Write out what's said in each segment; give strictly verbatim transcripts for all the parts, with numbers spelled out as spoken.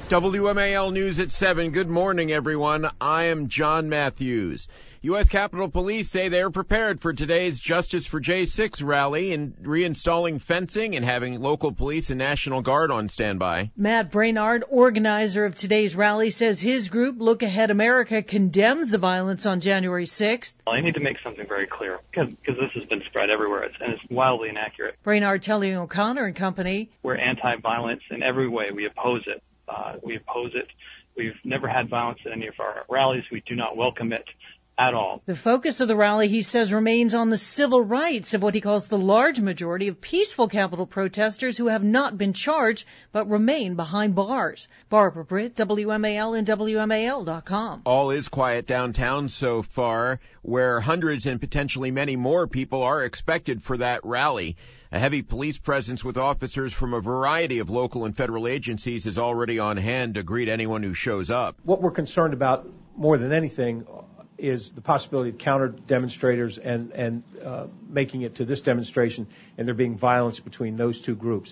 W M A L News at seven. Good morning, everyone. I am John Matthews. U S Capitol Police say they are prepared for today's Justice for J six rally and reinstalling fencing and having local police and National Guard on standby. Matt Brainard, organizer of today's rally, says his group, Look Ahead America, condemns the violence on January sixth. I need to make something very clear because this has been spread everywhere and it's wildly inaccurate. Brainard telling O'Connor and Company, we're anti-violence in every way. We oppose it. Uh, we oppose it. We've never had violence at any of our rallies. We do not welcome it at all. The focus of the rally, he says, remains on the civil rights of what he calls the large majority of peaceful Capitol protesters who have not been charged but remain behind bars. Barbara Britt, W M A L and W M A L dot com. All is quiet downtown so far, where hundreds and potentially many more people are expected for that rally. A heavy police presence with officers from a variety of local and federal agencies is already on hand to greet anyone who shows up. What we're concerned about more than anything is the possibility of counter demonstrators and, and uh, making it to this demonstration and there being violence between those two groups.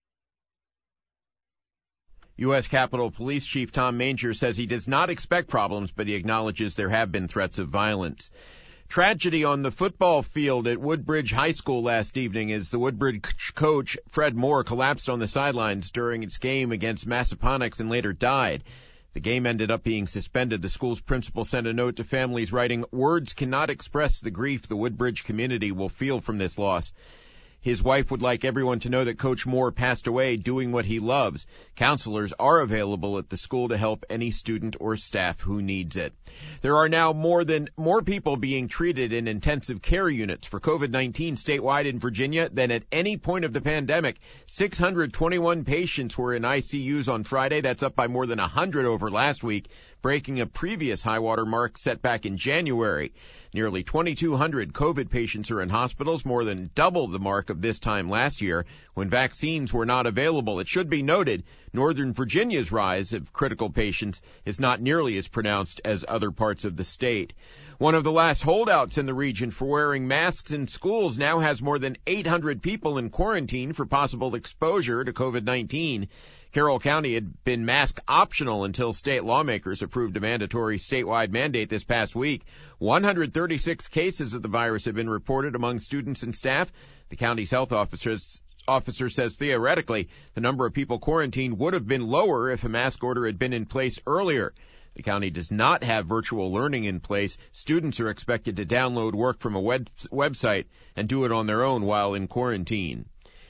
U S Capitol Police Chief Tom Manger says he does not expect problems, but he acknowledges there have been threats of violence. Tragedy on the football field at Woodbridge High School last evening as the Woodbridge coach, Fred Moore, collapsed on the sidelines during its game against Massaponax and later died. The game ended up being suspended. The school's principal sent a note to families writing, "Words cannot express the grief the Woodbridge community will feel from this loss." His wife would like everyone to know that Coach Moore passed away doing what he loves. Counselors are available at the school to help any student or staff who needs it. There are now more than more people being treated in intensive care units for COVID nineteen statewide in Virginia than at any point of the pandemic. six hundred twenty-one patients were in I C Us on Friday. That's up by more than one hundred over last week, breaking a previous high-water mark set back in January. Nearly twenty-two hundred COVID patients are in hospitals, more than double the mark of this time last year when vaccines were not available. It should be noted, Northern Virginia's rise of critical patients is not nearly as pronounced as other parts of the state. One of the last holdouts in the region for wearing masks in schools now has more than eight hundred people in quarantine for possible exposure to COVID nineteen. Carroll County had been mask optional until state lawmakers approved a mandatory statewide mandate this past week. one hundred thirty-six cases of the virus have been reported among students and staff. The county's health officers officer says theoretically the number of people quarantined would have been lower if a mask order had been in place earlier. The county does not have virtual learning in place. Students are expected to download work from a web website and do it on their own while in quarantine.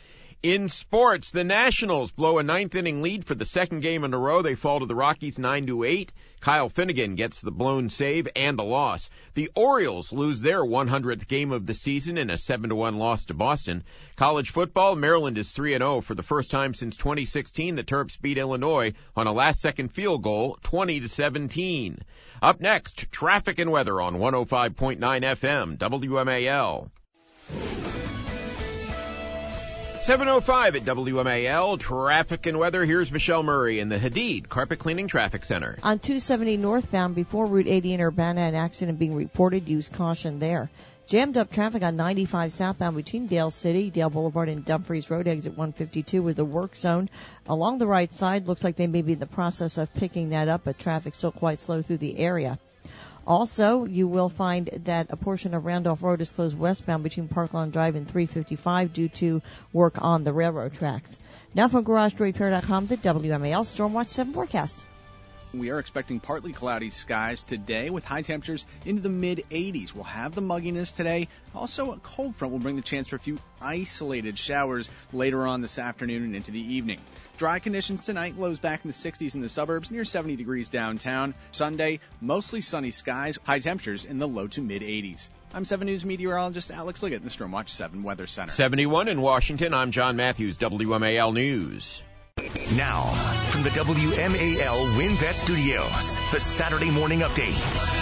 In sports, the Nationals blow a ninth-inning lead for the second game in a row. They fall to the Rockies nine to eight. Kyle Finnegan gets the blown save and the loss. The Orioles lose their one hundredth game of the season in a seven to one loss to Boston. College football, Maryland is three and oh. For the first time since twenty sixteen, the Terps beat Illinois on a last-second field goal, twenty to seventeen. Up next, traffic and weather on one oh five point nine F M, W M A L. seven oh five at W M A L, traffic and weather. Here's Michelle Murray in the Hadid Carpet Cleaning Traffic Center. On two seventy northbound before Route eighty in Urbana, an accident being reported. Use caution there. Jammed up traffic on ninety-five southbound between Dale City, Dale Boulevard, and Dumfries Road, exit one fifty-two with the work zone. Along the right side, looks like they may be in the process of picking that up, but traffic still quite slow through the area. Also, you will find that a portion of Randolph Road is closed westbound between Parkland Drive and three fifty-five due to work on the railroad tracks. Now from Garage Door Repair dot com, the W M A L Stormwatch seven forecast. We are expecting partly cloudy skies today with high temperatures into the mid eighties. We'll have the mugginess today. Also, a cold front will bring the chance for a few isolated showers later on this afternoon and into the evening. Dry conditions tonight, lows back in the sixties in the suburbs, near seventy degrees downtown. Sunday, mostly sunny skies, high temperatures in the low to mid eighties. I'm seven News meteorologist Alex Liggett in the Stormwatch seven Weather Center. seventy-one in Washington, I'm John Matthews, W M A L News. Now, from the W M A L WinBet Studios, the Saturday Morning Update.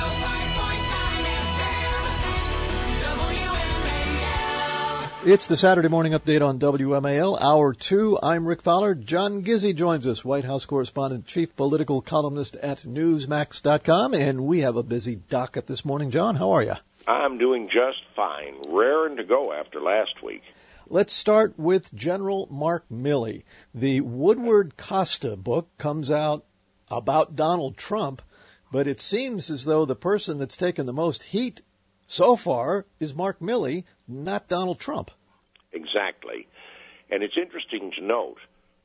It's the Saturday Morning Update on W M A L, Hour two. I'm Rick Fowler. John Gizzi joins us, White House correspondent, chief political columnist at Newsmax dot com, and we have a busy docket this morning. John, how are you? I'm doing just fine. Raring to go after last week. Let's start with General Mark Milley. The Woodward Costa book comes out about Donald Trump, but it seems as though the person that's taken the most heat so far is Mark Milley, not Donald Trump. Exactly. And it's interesting to note,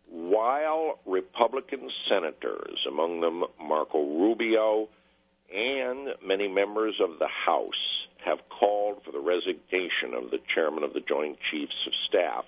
while Republican senators, among them Marco Rubio and many members of the House, have called for the resignation of the chairman of the Joint Chiefs of Staff,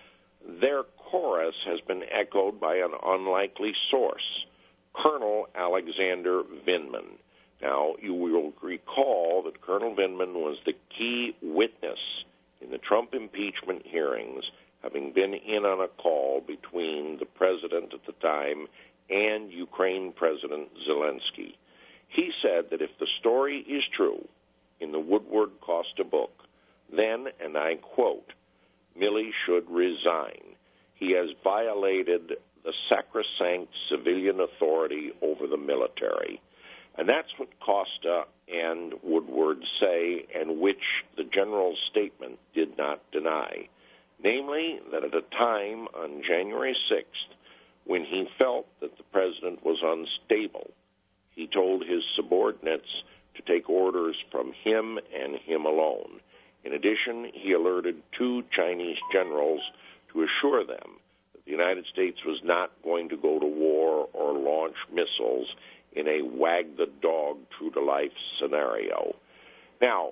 their chorus has been echoed by an unlikely source, Colonel Alexander Vindman. Now, you will recall that Colonel Vindman was the key witness in the Trump impeachment hearings, having been in on a call between the president at the time and Ukraine President Zelensky. He said that if the story is true in the Woodward Costa book, then, and I quote, Milley should resign. He has violated the sacrosanct civilian authority over the military. And that's what Costa and Woodward say, and which the general's statement did not deny. Namely, that at a time on January sixth, when he felt that the president was unstable, he told his subordinates to take orders from him and him alone. In addition, he alerted two Chinese generals to assure them that the United States was not going to go to war or launch missiles in a wag-the-dog, true-to-life scenario. Now,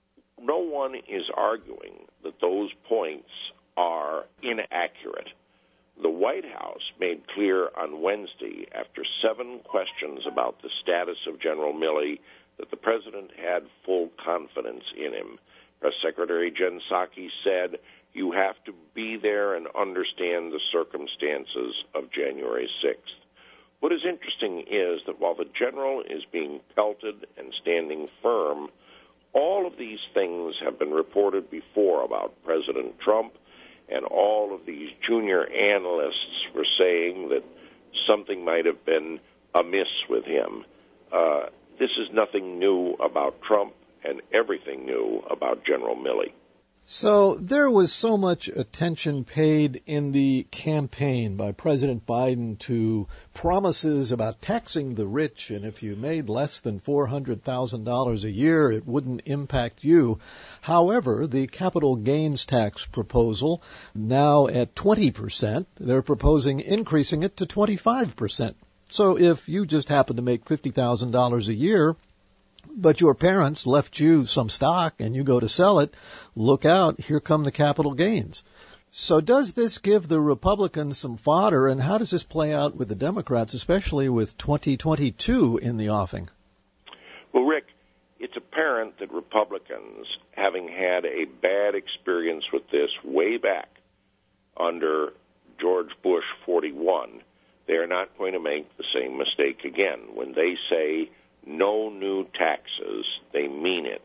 no one is arguing that those points are inaccurate. The White House made clear on Wednesday, after seven questions about the status of General Milley, that the president had full confidence in him. Press Secretary Jen Psaki said, you have to be there and understand the circumstances of January sixth. What is interesting is that while the general is being pelted and standing firm, all of these things have been reported before about President Trump, and all of these junior analysts were saying that something might have been amiss with him. Uh, this is nothing new about Trump and everything new about General Milley. So there was so much attention paid in the campaign by President Biden to promises about taxing the rich, and if you made less than four hundred thousand dollars a year, it wouldn't impact you. However, the capital gains tax proposal, now at twenty percent, they're proposing increasing it to twenty-five percent. So if you just happen to make fifty thousand dollars a year, but your parents left you some stock and you go to sell it, look out, here come the capital gains. So does this give the Republicans some fodder, and how does this play out with the Democrats, especially with twenty twenty-two in the offing? Well, Rick, it's apparent that Republicans, having had a bad experience with this way back under George Bush forty-one, they are not going to make the same mistake again. When they say no new taxes, they mean it.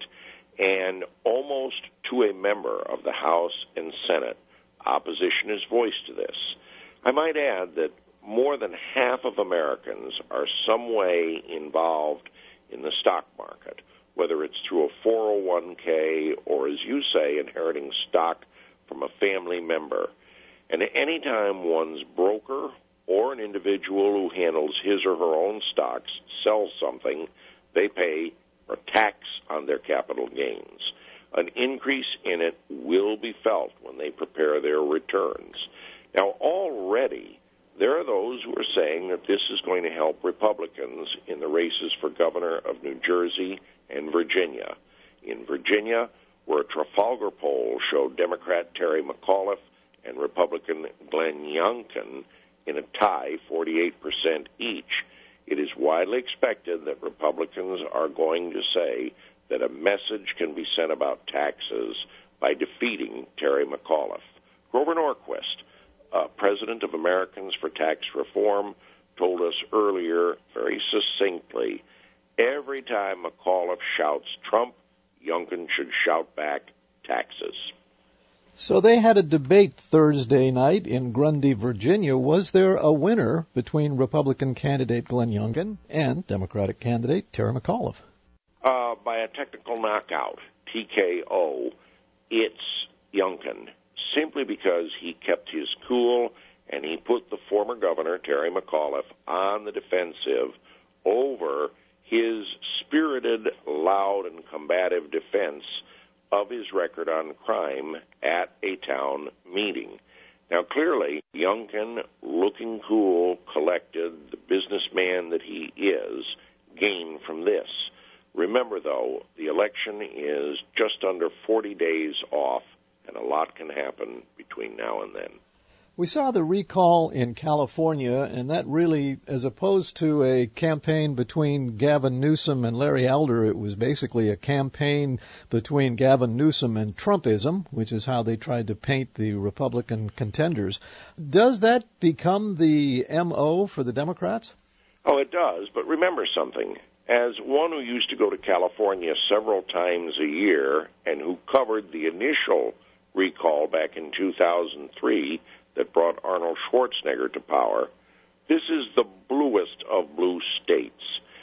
And almost to a member of the House and Senate, opposition is voiced to this. I might add that more than half of Americans are some way involved in the stock market, whether it's through a four oh one k or, as you say, inheriting stock from a family member. And any time one's broker or an individual who handles his or her own stocks sells something, they pay a tax on their capital gains. An increase in it will be felt when they prepare their returns. Now, already, there are those who are saying that this is going to help Republicans in the races for governor of New Jersey and Virginia. In Virginia, where a Trafalgar poll showed Democrat Terry McAuliffe and Republican Glenn Youngkin in a tie, forty-eight percent each, it is widely expected that Republicans are going to say that a message can be sent about taxes by defeating Terry McAuliffe. Grover Norquist, uh, president of Americans for Tax Reform, told us earlier very succinctly, every time McAuliffe shouts Trump, Youngkin should shout back taxes. So they had a debate Thursday night in Grundy, Virginia. Was there a winner between Republican candidate Glenn Youngkin and Democratic candidate Terry McAuliffe? Uh, by a technical knockout, T K O, it's Youngkin, simply because he kept his cool and he put the former governor, Terry McAuliffe, on the defensive over his spirited, loud, and combative defense of his record on crime at a town meeting. Now, clearly, Youngkin, looking cool, collected, the businessman that he is, gained from this. Remember, though, the election is just under forty days off, and a lot can happen between now and then. We saw the recall in California, and that really, as opposed to a campaign between Gavin Newsom and Larry Elder, it was basically a campaign between Gavin Newsom and Trumpism, which is how they tried to paint the Republican contenders. Does that become the M O for the Democrats? Oh, it does, but remember something. As one who used to go to California several times a year and who covered the initial recall back in two thousand three, that brought Arnold Schwarzenegger to power, this is the bluest of blue states.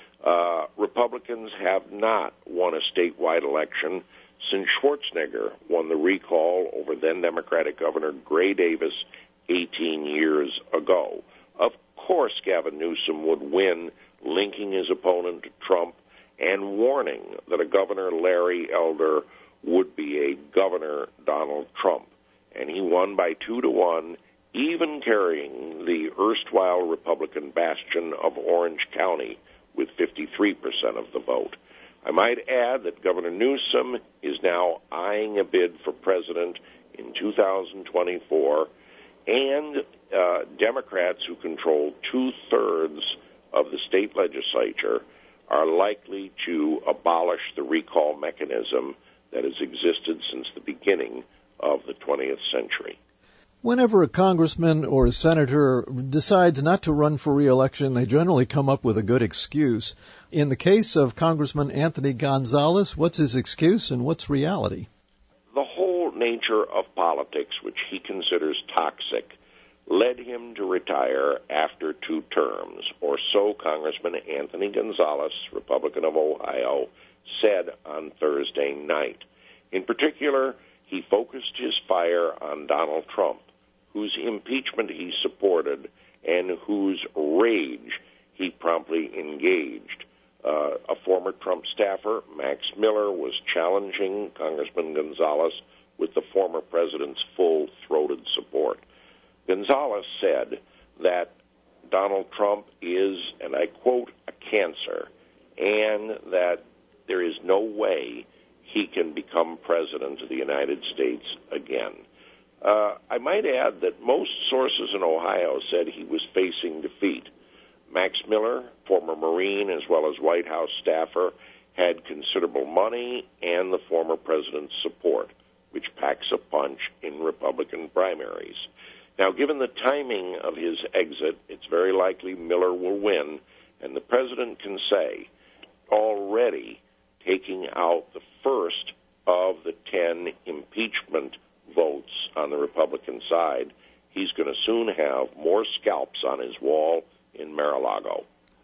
Uh, Republicans have not won a statewide election since Schwarzenegger won the recall over then-Democratic Governor Gray Davis eighteen years ago. Of course Gavin Newsom would win, linking his opponent to Trump and warning that a Governor Larry Elder would be a Governor Donald Trump. And he won by two to one, even carrying the erstwhile Republican bastion of Orange County with fifty-three percent of the vote. I might add that Governor Newsom is now eyeing a bid for president in two thousand twenty-four, and uh, Democrats who control two-thirds of the state legislature are likely to abolish the recall mechanism that has existed since the beginning of the twentieth century. Whenever a congressman or a senator decides not to run for re-election, they generally come up with a good excuse. In the case of Congressman Anthony Gonzalez, what's his excuse and what's reality? The whole nature of politics, which he considers toxic, led him to retire after two terms, or so Congressman Anthony Gonzalez, Republican of Ohio, said on Thursday night. In particular, he focused his fire on Donald Trump, whose impeachment he supported and whose rage he promptly engaged. Uh, a former Trump staffer, Max Miller, was challenging Congressman Gonzalez with the former president's full-throated support. Gonzalez said that Donald Trump is, and I quote, a cancer, and that there is no way he can become president of the United States again. Uh, I might add that most sources in Ohio said he was facing defeat. Max Miller, former Marine as well as White House staffer, had considerable money and the former president's support, which packs a punch in Republican primaries. Now, given the timing of his exit, it's very likely Miller will win, and the president can say, already taking out the first of the ten impeachment votes on the Republican side, he's going to soon have more scalps on his wall in Mar-a-Lago.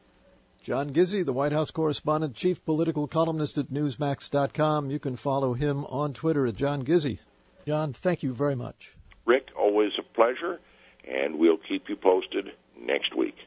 John Gizzi, the White House correspondent, chief political columnist at Newsmax dot com. You can follow him on Twitter at John Gizzi. John, thank you very much. Rick, always a pleasure, and we'll keep you posted next week.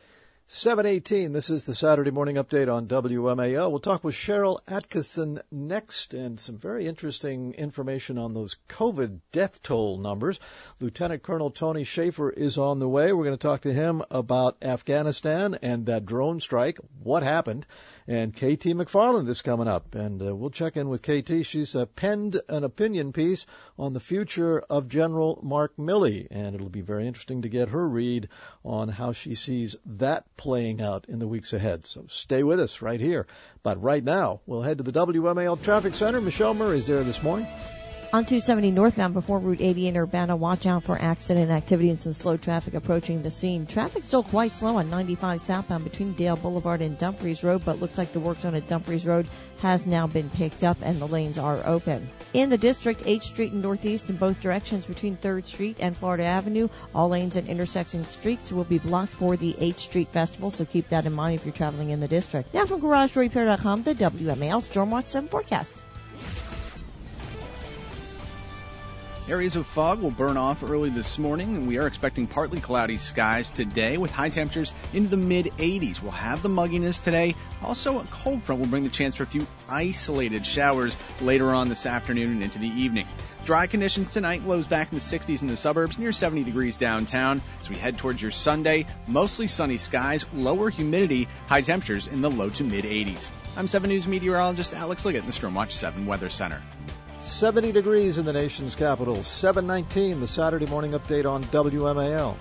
seven eighteen, this is the Saturday Morning Update on W M A L. We'll talk with Cheryl Atkinson next, and some very interesting information on those COVID death toll numbers. Lieutenant Colonel Tony Schaefer is on the way. We're going to talk to him about Afghanistan and that drone strike, what happened, and K T McFarland is coming up, and uh, we'll check in with K T. She's uh, penned an opinion piece on the future of General Mark Milley, and it'll be very interesting to get her read on how she sees that playing out in the weeks ahead. So stay with us right here. But right now, we'll head to the W M A L Traffic Center. Michelle Murray is there this morning. On two seventy northbound before Route eighty in Urbana, watch out for accident activity and some slow traffic approaching the scene. Traffic still quite slow on ninety-five southbound between Dale Boulevard and Dumfries Road, but looks like the work zone at Dumfries Road has now been picked up and the lanes are open. In the district, H Street and Northeast in both directions between third Street and Florida Avenue, all lanes and intersecting streets will be blocked for the H Street Festival, so keep that in mind if you're traveling in the district. Now from Garage Repair dot com, the W M A L Stormwatch seven forecast. Areas of fog will burn off early this morning, and we are expecting partly cloudy skies today with high temperatures into the mid eighties. We'll have the mugginess today. Also, a cold front will bring the chance for a few isolated showers later on this afternoon and into the evening. Dry conditions tonight, lows back in the sixties in the suburbs, near seventy degrees downtown. As we head towards your Sunday, mostly sunny skies, lower humidity, high temperatures in the low to mid eighties. I'm seven News meteorologist Alex Liggett in the Stormwatch seven Weather Center. seventy degrees in the nation's capital. seven nineteen, the Saturday morning update on W M A L.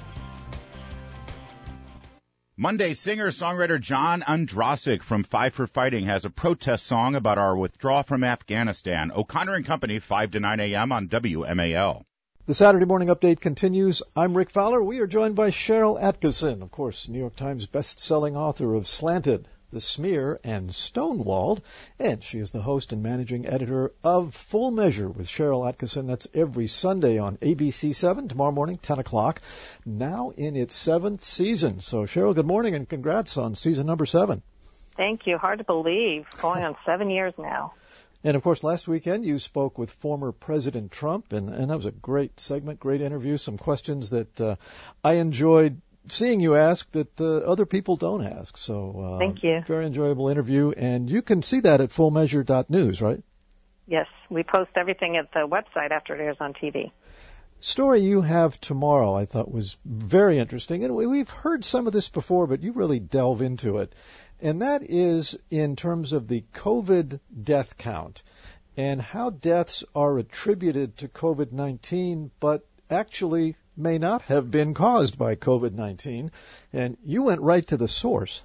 Monday, singer-songwriter John Ondrasik from Five for Fighting has a protest song about our withdrawal from Afghanistan. O'Connor and Company, five to nine a.m. on W M A L. The Saturday morning update continues. I'm Rick Fowler. We are joined by Sharyl Attkisson, of course, New York Times best-selling author of Slanted, The Smear, and Stonewalled, and she is the host and managing editor of Full Measure with Sharyl Attkisson. That's every Sunday on A B C seven, tomorrow morning, ten o'clock, now in its seventh season. So, Sharyl, good morning, and congrats on season number seven. Thank you. Hard to believe. Going on seven years now. And, of course, last weekend you spoke with former President Trump, and, and that was a great segment, great interview, some questions that uh, I enjoyed seeing you ask that uh, other people don't ask. So uh, thank you. Very enjoyable interview, and you can see that at full measure dot news, right? Yes, we post everything at the website after it airs on T V. Story you have tomorrow I thought was very interesting, and we've heard some of this before, but you really delve into it. And that is in terms of the COVID death count and how deaths are attributed to COVID nineteen, but actually may not have been caused by COVID nineteen. And you went right to the source.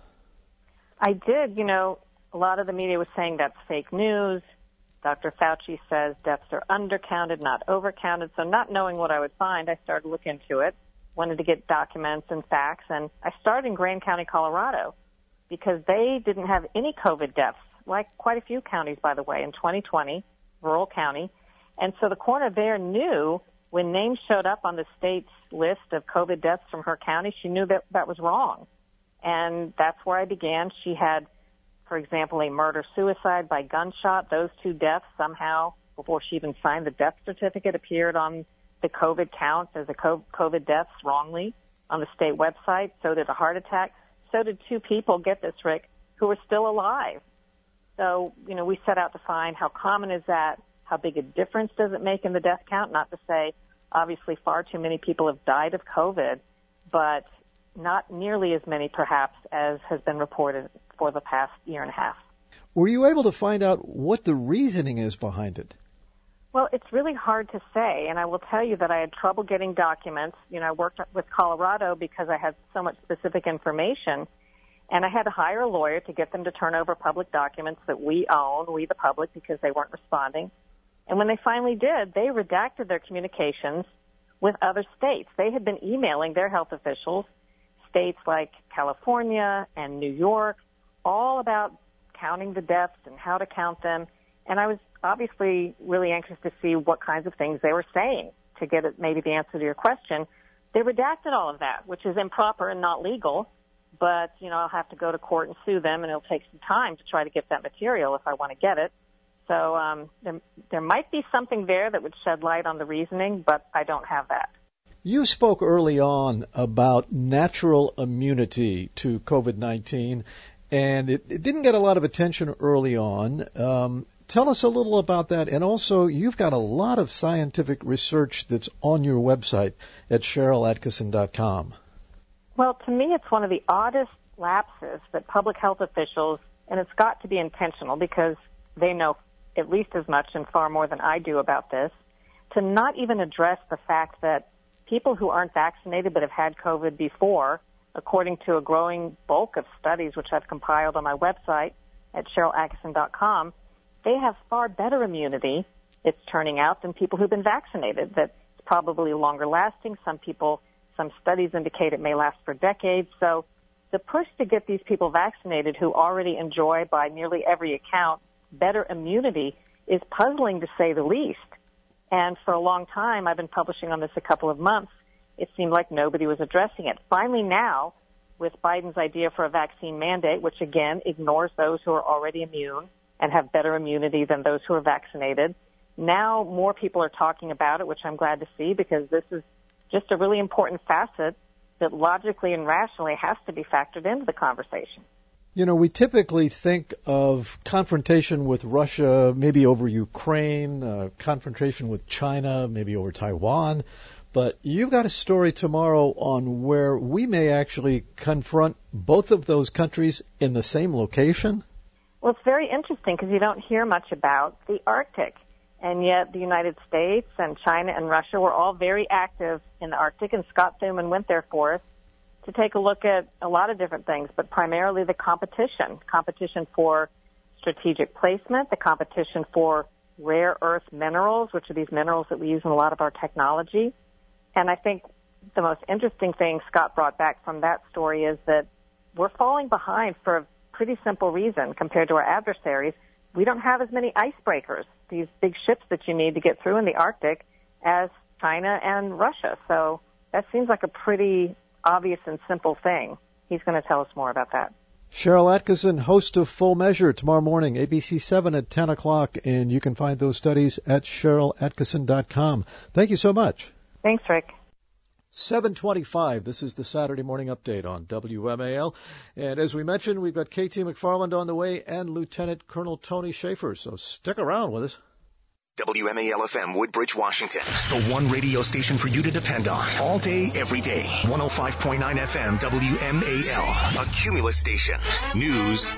I did. You know, a lot of the media was saying that's fake news. Doctor Fauci says deaths are undercounted, not overcounted. So not knowing what I would find, I started to look into it, wanted to get documents and facts. And I started in Grand County, Colorado, because they didn't have any COVID deaths, like quite a few counties, by the way, in twenty twenty, rural county. And so the coroner there knew when names showed up on the state's list of COVID deaths from her county, she knew that that was wrong. And that's where I began. She had, for example, a murder-suicide by gunshot. Those two deaths somehow, before she even signed the death certificate, appeared on the COVID count as a COVID deaths wrongly on the state website. So did a heart attack. So did two people, get this, Rick, who were still alive. So, you know, we set out to find how common is that, how big a difference does it make in the death count? Not to say, obviously, far too many people have died of COVID, but not nearly as many, perhaps, as has been reported for the past year and a half. Were you able to find out what the reasoning is behind it? Well, it's really hard to say, and I will tell you that I had trouble getting documents. You know, I worked with Colorado because I had so much specific information, and I had to hire a lawyer to get them to turn over public documents that we own, we the public, because they weren't responding. And when they finally did, they redacted their communications with other states. They had been emailing their health officials, states like California and New York, all about counting the deaths and how to count them. And I was obviously really anxious to see what kinds of things they were saying to get at maybe the answer to your question. They redacted all of that, which is improper and not legal. But, you know, I'll have to go to court and sue them, and it'll take some time to try to get that material if I want to get it. So um, there, there might be something there that would shed light on the reasoning, but I don't have that. You spoke early on about natural immunity to COVID nineteen, and it, it didn't get a lot of attention early on. Um, tell us a little about that. And also, you've got a lot of scientific research that's on your website at Sharyl Attkisson dot com. Well, to me, it's one of the oddest lapses that public health officials, and it's got to be intentional because they know at least as much and far more than I do about this, to not even address the fact that people who aren't vaccinated but have had COVID before, according to a growing bulk of studies which I've compiled on my website at Sharyl Attkisson dot com, they have far better immunity, it's turning out, than people who've been vaccinated. That's probably longer lasting. Some people, some studies indicate it may last for decades. So the push to get these people vaccinated who already enjoy, by nearly every account, better immunity is puzzling to say the least. And for a long time, I've been publishing on this a couple of months, it seemed like nobody was addressing it. Finally now, with Biden's idea for a vaccine mandate, which again ignores those who are already immune and have better immunity than those who are vaccinated, Now more people are talking about it, which I'm glad to see, because this is just a really important facet that logically and rationally has to be factored into the conversation. You know, we typically think of confrontation with Russia, maybe over Ukraine, uh, confrontation with China, maybe over Taiwan. But you've got a story tomorrow on where we may actually confront both of those countries in the same location. Well, it's very interesting because you don't hear much about the Arctic. And yet the United States and China and Russia were all very active in the Arctic, and Scott Thuman went there for us to take a look at a lot of different things, but primarily the competition, competition for strategic placement, the competition for rare earth minerals, which are these minerals that we use in a lot of our technology. And I think the most interesting thing Scott brought back from that story is that we're falling behind for a pretty simple reason compared to our adversaries. We don't have as many icebreakers, these big ships that you need to get through in the Arctic, as China and Russia. So that seems like a pretty obvious and simple thing. He's going to tell us more about that. Sharyl Attkisson, host of Full Measure, tomorrow morning, A B C seven at ten o'clock, and you can find those studies at Sharyl Attkisson dot com. Thank you so much. Thanks, Rick. seven twenty-five, this is the Saturday Morning Update on W M A L. And as we mentioned, we've got K T McFarland on the way and Lieutenant Colonel Tony Schaefer, so stick around with us. W M A L F M, Woodbridge, Washington. The one radio station for you to depend on. All day, every day. one oh five point nine F M, W M A L. A Cumulus station. News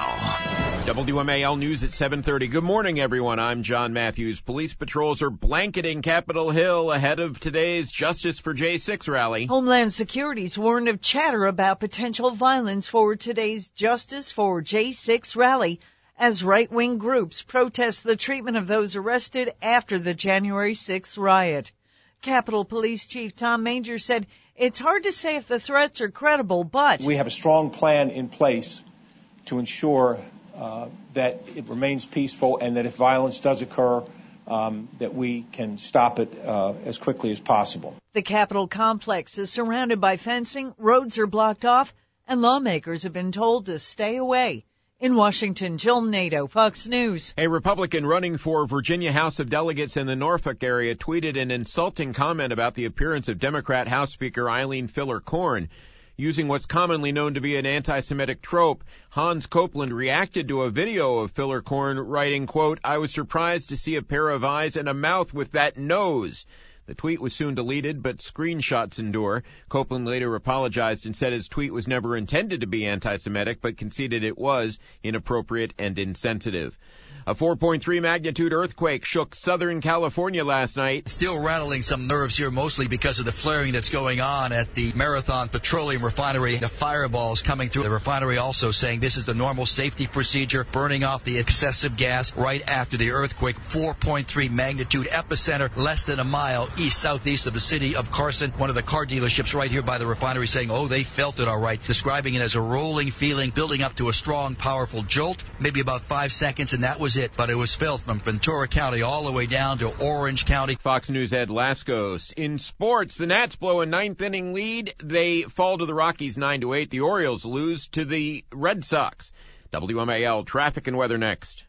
now. W M A L News at seven thirty. Good morning, everyone. I'm John Matthews. Police patrols are blanketing Capitol Hill ahead of today's Justice for J six rally. Homeland Security's warned of chatter about potential violence for today's Justice for J six rally, as right-wing groups protest the treatment of those arrested after the January sixth riot. Capitol Police Chief Tom Manger said it's hard to say if the threats are credible, but we have a strong plan in place to ensure uh, that it remains peaceful and that if violence does occur, um, that we can stop it uh, as quickly as possible. The Capitol complex is surrounded by fencing, roads are blocked off, and lawmakers have been told to stay away. In Washington, Jill Nato, Fox News. A Republican running for Virginia House of Delegates in the Norfolk area tweeted an insulting comment about the appearance of Democrat House Speaker Eileen Filler-Corn. Using what's commonly known to be an anti-Semitic trope, Hans Copeland reacted to a video of Filler-Corn, writing, quote, "I was surprised to see a pair of eyes and a mouth with that nose." The tweet was soon deleted, but screenshots endure. Copeland later apologized and said his tweet was never intended to be anti-Semitic, but conceded it was inappropriate and insensitive. A four point three magnitude earthquake shook Southern California last night. Still rattling some nerves here, mostly because of the flaring that's going on at the Marathon Petroleum Refinery. The fireballs coming through the refinery also saying this is the normal safety procedure, burning off the excessive gas right after the earthquake. four point three magnitude epicenter, less than a mile east-southeast of the city of Carson. One of the car dealerships right here by the refinery saying, oh, they felt it all right, describing it as a rolling feeling, building up to a strong, powerful jolt, maybe about five seconds, and that was it. But it was felt from Ventura County all the way down to Orange County. Fox News' Ed Laskos. In sports, the Nats blow a ninth inning lead. They fall to the Rockies nine to eight. The Orioles lose to the Red Sox. W M A L traffic and weather next.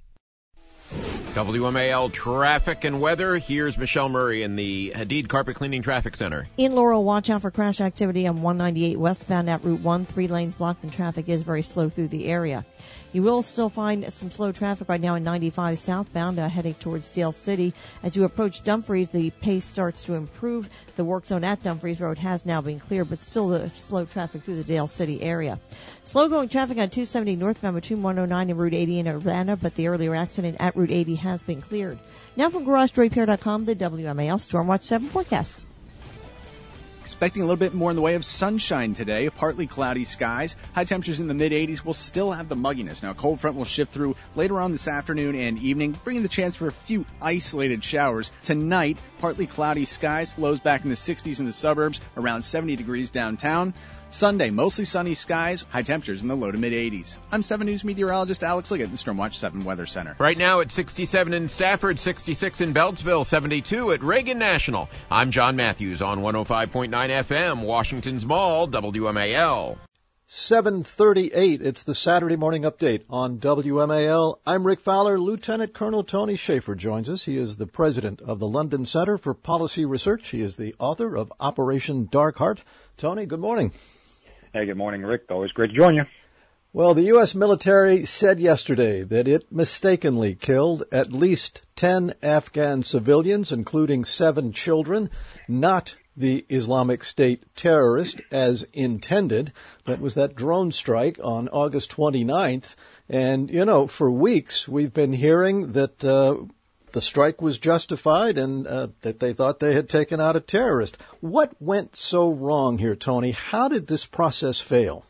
W M A L traffic and weather. Here's Michelle Murray in the Hadid Carpet Cleaning Traffic Center. In Laurel, watch out for crash activity on one ninety-eight westbound at Route one. Three lanes blocked and traffic is very slow through the area. You will still find some slow traffic right now in ninety-five southbound, uh, heading towards Dale City. As you approach Dumfries, the pace starts to improve. The work zone at Dumfries Road has now been cleared, but still the slow traffic through the Dale City area. Slow-going traffic on two seventy northbound between one oh nine and Route eighty in Urbana, but the earlier accident at Route eighty has been cleared. Now from Garage Door Repair dot com, the W M A L Stormwatch seven forecast. Expecting a little bit more in the way of sunshine today, partly cloudy skies. High temperatures in the mid eighties will still have the mugginess. Now, a cold front will shift through later on this afternoon and evening, bringing the chance for a few isolated showers. Tonight, partly cloudy skies, lows back in the sixties in the suburbs, around seventy degrees downtown. Sunday, mostly sunny skies, high temperatures in the low to mid eighties. I'm seven News meteorologist Alex Liggett in Stormwatch seven Weather Center. Right now it's sixty-seven in Stafford, sixty-six in Beltsville, seventy-two at Reagan National. I'm John Matthews on one oh five point nine F M, Washington's Mall, W M A L. seven thirty-eight. It's the Saturday morning update on W M A L. I'm Rick Fowler. Lieutenant Colonel Tony Shaffer joins us. He is the president of the London Center for Policy Research. He is the author of Operation Dark Heart. Tony, good morning. Hey, good morning, Rick. Always great to join you. Well, the U S military said yesterday that it mistakenly killed at least ten Afghan civilians, including seven children, not the Islamic State terrorist as intended. That was that drone strike on August twenty-ninth. And, you know, for weeks we've been hearing that uh, the strike was justified and uh, that they thought they had taken out a terrorist. What went so wrong here, Tony? How did this process fail?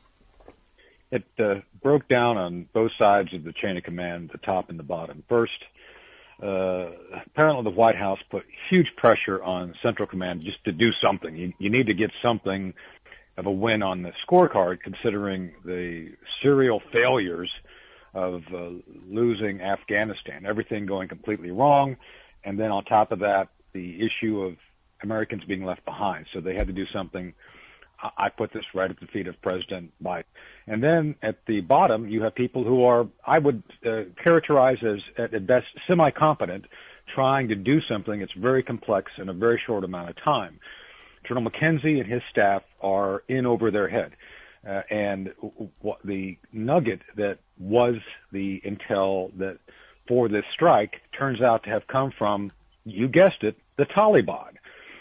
It uh, broke down on both sides of the chain of command, the top and the bottom. First, uh, apparently the White House put huge pressure on Central Command just to do something. You, you need to get something of a win on the scorecard, considering the serial failures of uh, losing Afghanistan, everything going completely wrong, and then on top of that, the issue of Americans being left behind. So they had to do something. I put this right at the feet of President Biden. And then at the bottom, you have people who are, I would uh, characterize as, at best, semi-competent, trying to do something that's very complex in a very short amount of time. General McKenzie and his staff are in over their head. Uh, and w- the nugget that was the intel that for this strike turns out to have come from, you guessed it, the Taliban.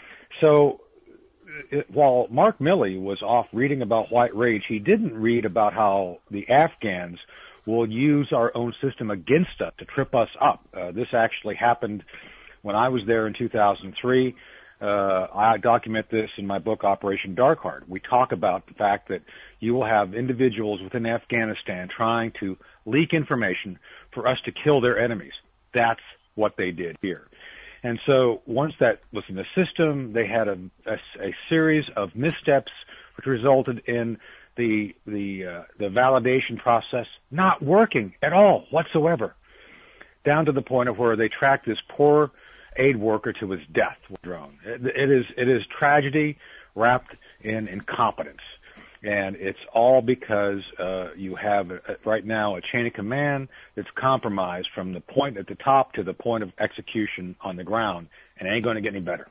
So, It, while Mark Milley was off reading about white rage, he didn't read about how the Afghans will use our own system against us to trip us up. Uh, this actually happened when I was there in two thousand three. Uh, I document this in my book, Operation Dark Heart. We talk about the fact that you will have individuals within Afghanistan trying to leak information for us to kill their enemies. That's what they did here. And so once that was in the system, they had a, a, a series of missteps which resulted in the the uh, the validation process not working at all whatsoever, down to the point of where they tracked this poor aid worker to his death with a drone. It, it is it is tragedy wrapped in incompetence. And it's all because uh, you have uh, right now a chain of command that's compromised from the point at the top to the point of execution on the ground, and it ain't going to get any better.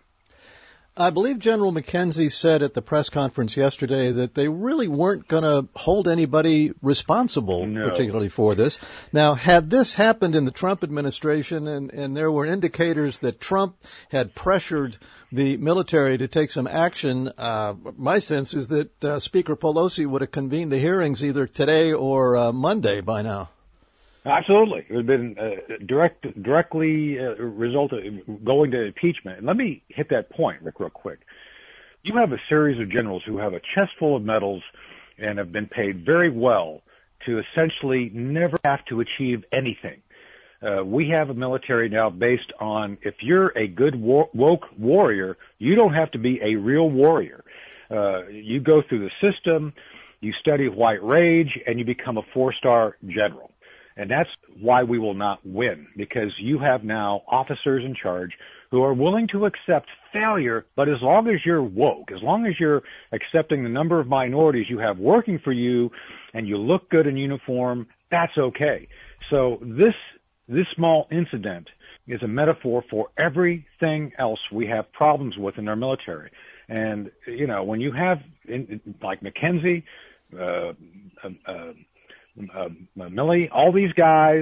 I believe General McKenzie said at the press conference yesterday that they really weren't going to hold anybody responsible, no. particularly for this. Now, had this happened in the Trump administration and, and there were indicators that Trump had pressured the military to take some action, uh, my sense is that uh, Speaker Pelosi would have convened the hearings either today or uh, Monday by now. Absolutely. It would have been uh, direct, directly uh, resulted going to impeachment. And let me hit that point, Rick, real quick. You have a series of generals who have a chest full of medals and have been paid very well to essentially never have to achieve anything. Uh, we have a military now based on if you're a good wo- woke warrior, you don't have to be a real warrior. Uh, you go through the system, you study white rage, and you become a four-star general. And that's why we will not win, because you have now officers in charge who are willing to accept failure, but as long as you're woke, as long as you're accepting the number of minorities you have working for you and you look good in uniform, that's okay. So this this small incident is a metaphor for everything else we have problems with in our military. And, you know, when you have, in, like McKenzie, uh, uh, uh Uh, Milley, all these guys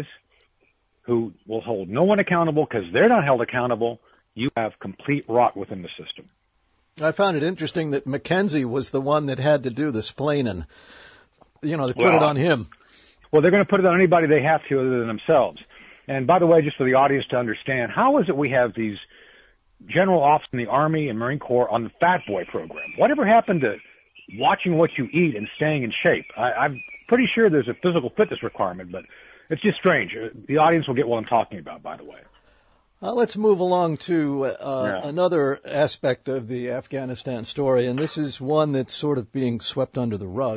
who will hold no one accountable because they're not held accountable, you have complete rot within the system. I found it interesting that McKenzie was the one that had to do the splaining. You know, they put well, it on him. Well, they're going to put it on anybody they have to other than themselves. And by the way, just for the audience to understand, how is it we have these general officers in the Army and Marine Corps on the Fat Boy program? Whatever happened to watching what you eat and staying in shape? I, I'm pretty sure there's a physical fitness requirement, but it's just strange. The audience will get what I'm talking about, by the way. Uh, let's move along to uh, yeah. another aspect of the Afghanistan story, and this is one that's sort of being swept under the rug.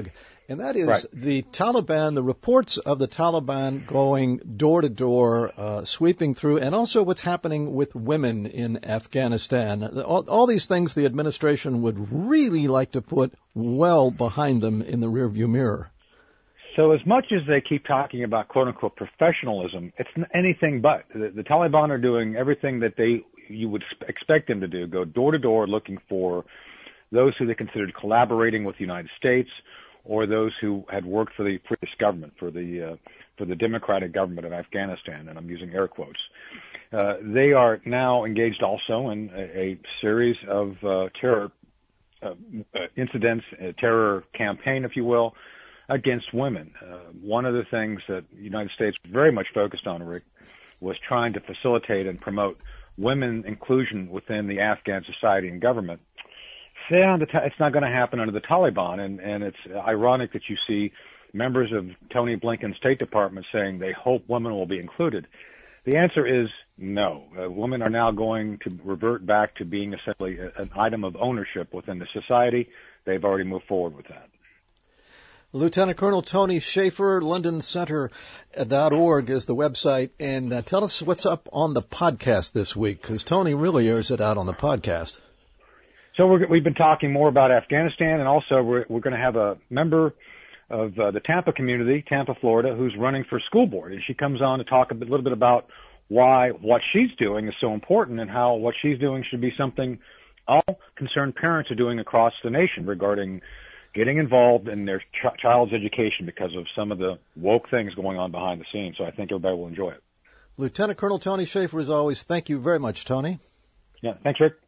And that is right. the Taliban, the reports of the Taliban going door to door, uh, sweeping through, and also what's happening with women in Afghanistan. All, all these things the administration would really like to put well behind them in the rearview mirror. So as much as they keep talking about quote-unquote professionalism, it's anything but. The, the Taliban are doing everything that they you would expect them to do, go door to door looking for those who they considered collaborating with the United States, or those who had worked for the previous government, for the uh, for the democratic government of Afghanistan, and I'm using air quotes. Uh, they are now engaged also in a, a series of uh, terror uh, uh, incidents, a terror campaign, if you will, against women. Uh, one of the things that the United States was very much focused on, Rick, was trying to facilitate and promote women inclusion within the Afghan society and government. Yeah, it's not going to happen under the Taliban, and, and it's ironic that you see members of Tony Blinken's State Department saying they hope women will be included. The answer is no. Uh, women are now going to revert back to being essentially a, an item of ownership within the society. They've already moved forward with that. Lieutenant Colonel Tony Shaffer, London Center dot org is the website, and uh, tell us what's up on the podcast this week, because Tony really airs it out on the podcast. So we're, we've been talking more about Afghanistan, and also we're, we're going to have a member of uh, the Tampa community, Tampa, Florida, who's running for school board, and she comes on to talk a bit, little bit about why what she's doing is so important and how what she's doing should be something all concerned parents are doing across the nation regarding getting involved in their ch- child's education because of some of the woke things going on behind the scenes. So I think everybody will enjoy it. Lieutenant Colonel Tony Shaffer, as always, thank you very much, Tony. Yeah, thanks, Rick.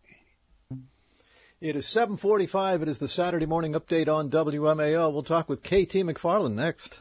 It is seven forty-five. It is the Saturday morning update on W M A L. We'll talk with K T McFarland next.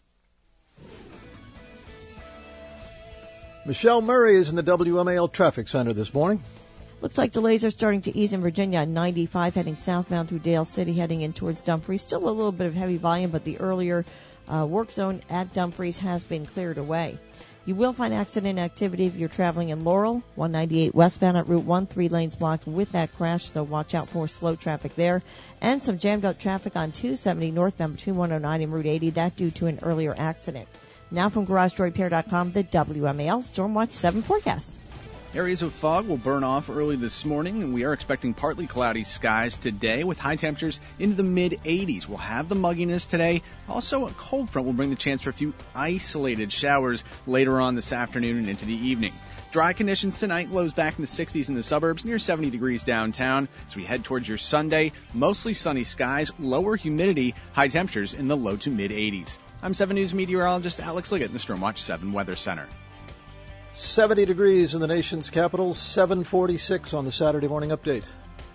Michelle Murray is in the W M A L traffic center this morning. Looks like delays are starting to ease in Virginia on ninety-five, heading southbound through Dale City, heading in towards Dumfries. Still a little bit of heavy volume, but the earlier uh, work zone at Dumfries has been cleared away. You will find accident activity if you're traveling in Laurel, one ninety-eight westbound at Route one, three lanes blocked with that crash, so watch out for slow traffic there. And some jammed up traffic on two seventy northbound between one oh nine and Route eighty, that due to an earlier accident. Now from Garage Door Repair dot com, the W M A L Stormwatch seven forecast. Areas of fog will burn off early this morning, and we are expecting partly cloudy skies today with high temperatures into the mid eighties. We'll have the mugginess today. Also, a cold front will bring the chance for a few isolated showers later on this afternoon and into the evening. Dry conditions tonight, lows back in the sixties in the suburbs, near seventy degrees downtown. As we head towards your Sunday, mostly sunny skies, lower humidity, high temperatures in the low to mid eighties. I'm seven News meteorologist Alex Liggett in the Stormwatch seven Weather Center. seventy degrees in the nation's capital, seven forty-six on the Saturday morning update.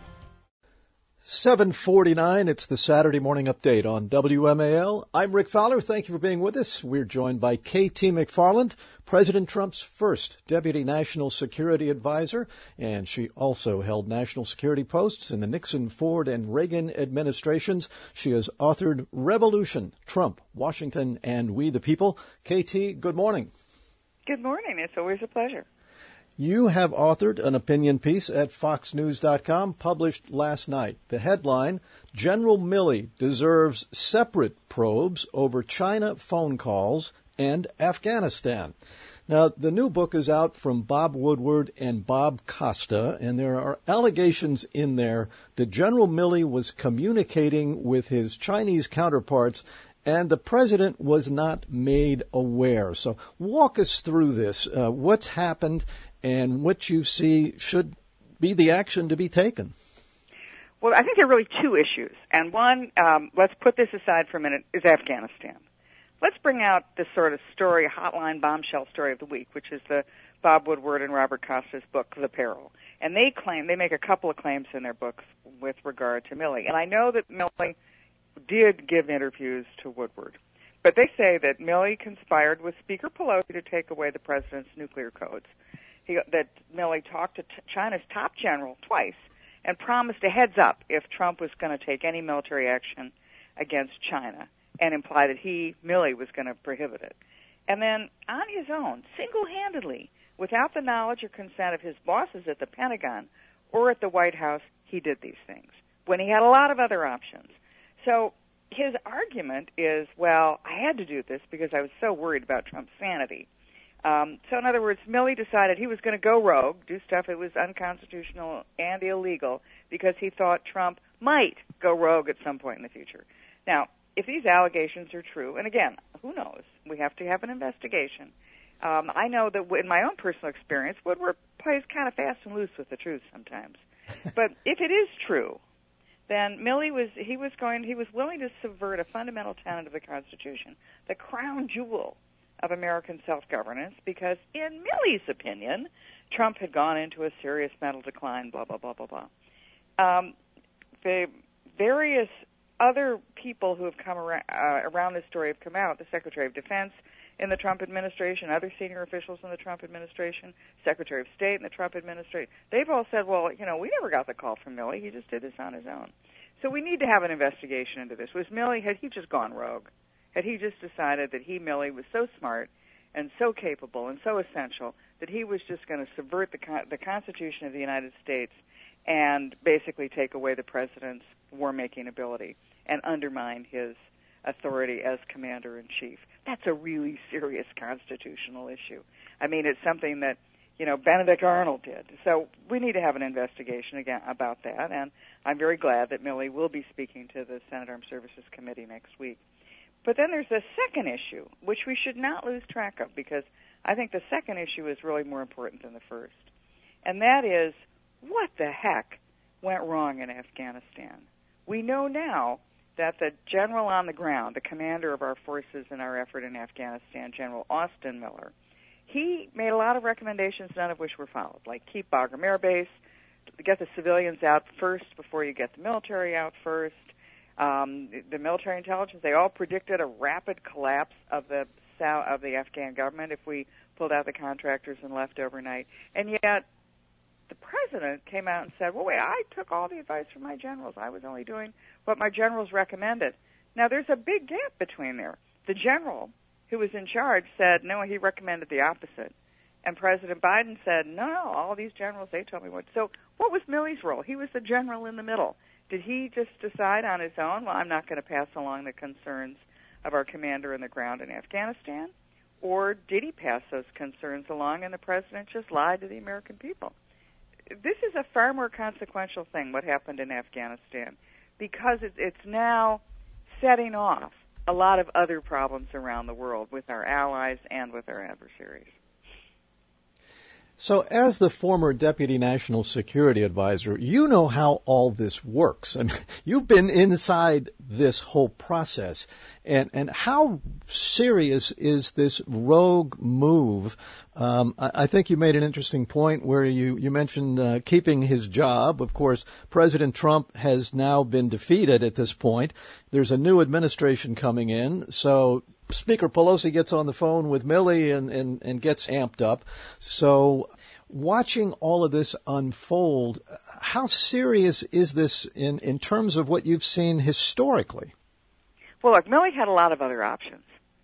seven forty-nine, it's the Saturday morning update on W M A L. I'm Rick Fowler. Thank you for being with us. We're joined by K T McFarland, President Trump's first Deputy National Security Advisor, and she also held national security posts in the Nixon, Ford, and Reagan administrations. She has authored Revolution, Trump, Washington, and We the People. K T, good morning. Good morning. It's always a pleasure. You have authored an opinion piece at fox news dot com published last night. The headline, General Milley deserves separate probes over China phone calls and Afghanistan. Now, the new book is out from Bob Woodward and Bob Costa, and there are allegations in there that General Milley was communicating with his Chinese counterparts and the president was not made aware. So walk us through this, uh, what's happened and what you see should be the action to be taken. Well, I think there are really two issues. And one, um, let's put this aside for a minute, is Afghanistan. Let's bring out the sort of story, hotline bombshell story of the week, which is the Bob Woodward and Robert Costa's book, The Peril. And they claim, they make a couple of claims in their books with regard to Milley. And I know that Milley did give interviews to Woodward. But they say that Milley conspired with Speaker Pelosi to take away the president's nuclear codes. He, that Milley talked to t- China's top general twice and promised a heads up if Trump was going to take any military action against China and imply that he, Milley, was going to prohibit it. And then on his own, single-handedly, without the knowledge or consent of his bosses at the Pentagon or at the White House, he did these things when he had a lot of other options. So his argument is, well, I had to do this because I was so worried about Trump's sanity. Um, so in other words, Milley decided he was going to go rogue, do stuff that was unconstitutional and illegal because he thought Trump might go rogue at some point in the future. Now, if these allegations are true, and again, who knows? We have to have an investigation. Um, I know that in my own personal experience, Woodward plays kind of fast and loose with the truth sometimes. But if it is true, then Milley was he was going he was willing to subvert a fundamental tenet of the Constitution, the crown jewel of American self-governance, because in Milley's opinion, Trump had gone into a serious mental decline, blah, blah, blah, blah, blah. Um, the various other people who have come around, uh, around this story have come out, the Secretary of Defense in the Trump administration, other senior officials in the Trump administration, Secretary of State in the Trump administration. They've all said, well, you know, we never got the call from Milley. He just did this on his own. So we need to have an investigation into this. Was Milley, had he just gone rogue? Had he just decided that he, Milley, was so smart and so capable and so essential that he was just going to subvert the, con- the Constitution of the United States and basically take away the president's war-making ability and undermine his authority as commander-in-chief? That's a really serious constitutional issue. I mean, it's something that, you know, Benedict Arnold did. So we need to have an investigation again about that, and I'm very glad that Milley will be speaking to the Senate Armed Services Committee next week. But then there's a second issue, which we should not lose track of, because I think the second issue is really more important than the first. And that is, what the heck went wrong in Afghanistan? We know now that the general on the ground, the commander of our forces in our effort in Afghanistan, General Austin Miller, he made a lot of recommendations, none of which were followed, like keep Bagram Air Base, get the civilians out first before you get the military out first. Um, the military intelligence, they all predicted a rapid collapse of the of the Afghan government if we pulled out the contractors and left overnight. And yet the president came out and said, well, wait, I took all the advice from my generals. I was only doing what my generals recommended. Now, there's a big gap between there. The general who was in charge said, no, he recommended the opposite. And President Biden said, no, no, all these generals, they told me what. So what was Milley's role? He was the general in the middle. Did he just decide on his own, well, I'm not going to pass along the concerns of our commander in the ground in Afghanistan? Or did he pass those concerns along and the president just lied to the American people? This is a far more consequential thing, what happened in Afghanistan, because it's now setting off a lot of other problems around the world with our allies and with our adversaries. So as the former Deputy National Security Advisor, you know how all this works. I mean, you've been inside this whole process. And, and how serious is this rogue move? Um, I, I think you made an interesting point where you, you mentioned uh, keeping his job. Of course, President Trump has now been defeated at this point. There's a new administration coming in, so Speaker Pelosi gets on the phone with Milley and, and, and gets amped up. So watching all of this unfold, how serious is this in, in terms of what you've seen historically? Well, look, Milley had a lot of other options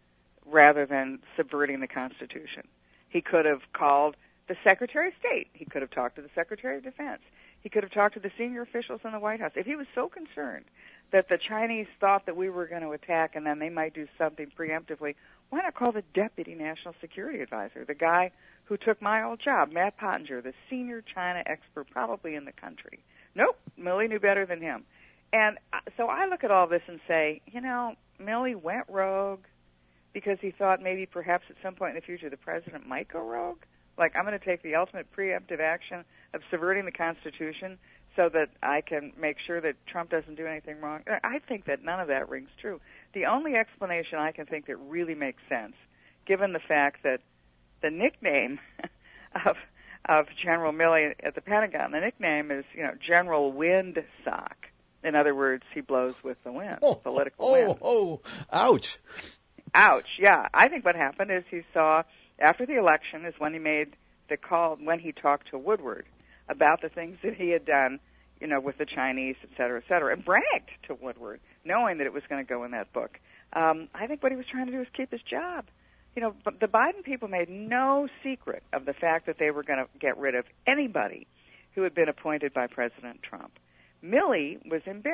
rather than subverting the Constitution. He could have called the Secretary of State. He could have talked to the Secretary of Defense. He could have talked to the senior officials in the White House. If he was so concerned that the Chinese thought that we were going to attack and then they might do something preemptively, why not call the Deputy National Security Advisor, the guy who took my old job, Matt Pottinger, the senior China expert probably in the country? Nope, Milley knew better than him. And so I look at all this and say, you know, Milley went rogue because he thought maybe perhaps at some point in the future the president might go rogue. Like, I'm going to take the ultimate preemptive action of subverting the Constitution so that I can make sure that Trump doesn't do anything wrong. I think that none of that rings true. The only explanation I can think that really makes sense, given the fact that the nickname of of General Milley at the Pentagon, the nickname is, you know, General Windsock. In other words, he blows with the wind, oh, political oh, wind. Oh, oh, ouch. Ouch, yeah. I think what happened is he saw, after the election is when he made the call, when he talked to Woodward about the things that he had done, you know, with the Chinese, et cetera, et cetera, and bragged to Woodward, knowing that it was going to go in that book. Um, I think what he was trying to do was keep his job. You know, the Biden people made no secret of the fact that they were going to get rid of anybody who had been appointed by President Trump. Milley was embarrassed.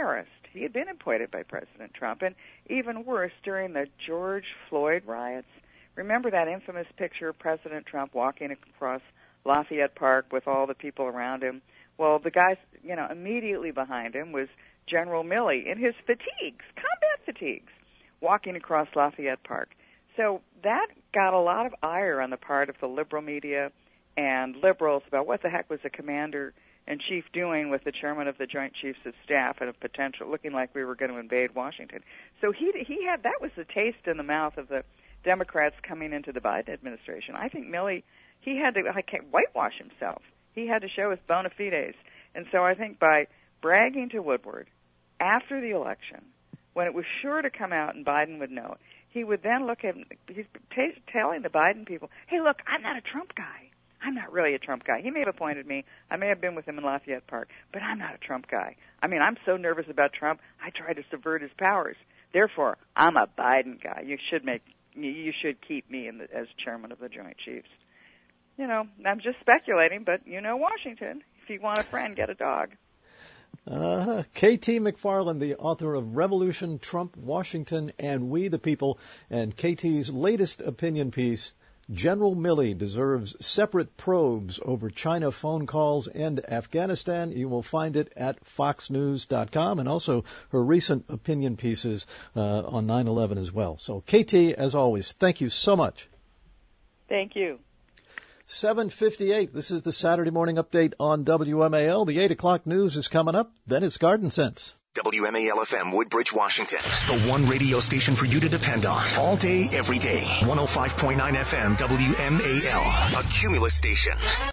He had been appointed by President Trump. And even worse, during the George Floyd riots, remember that infamous picture of President Trump walking across Lafayette Park with all the people around him? Well, the guy, you know, immediately behind him was General Milley in his fatigues, combat fatigues, walking across Lafayette Park. So that got a lot of ire on the part of the liberal media and liberals about what the heck was the commander-in-chief doing with the chairman of the Joint Chiefs of Staff and a potential, looking like we were going to invade Washington. So he he had, that was the taste in the mouth of the Democrats coming into the Biden administration. I think Milley, he had to I can't whitewash himself. He had to show his bona fides. And so I think by bragging to Woodward after the election, when it was sure to come out and Biden would know, he would then look at, he's t- telling the Biden people, hey, look, I'm not a Trump guy. I'm not really a Trump guy. He may have appointed me. I may have been with him in Lafayette Park, but I'm not a Trump guy. I mean, I'm so nervous about Trump, I try to subvert his powers. Therefore, I'm a Biden guy. You should make, you should keep me in the, as chairman of the Joint Chiefs. You know, I'm just speculating, but you know Washington. If you want a friend, get a dog. Uh, K T McFarland, the author of Revolution, Trump, Washington, and We the People, and K T's latest opinion piece, General Milley deserves separate probes over China phone calls and Afghanistan. You will find it at fox news dot com, and also her recent opinion pieces uh, on nine eleven as well. So, K T, as always, thank you so much. Thank you. seven fifty-eight. This is the Saturday morning update on W M A L. The eight o'clock news is coming up. Then it's Garden Sense. W M A L F M, Woodbridge, Washington. The one radio station for you to depend on. All day, every day. one oh five point nine F M, W M A L. A Cumulus station.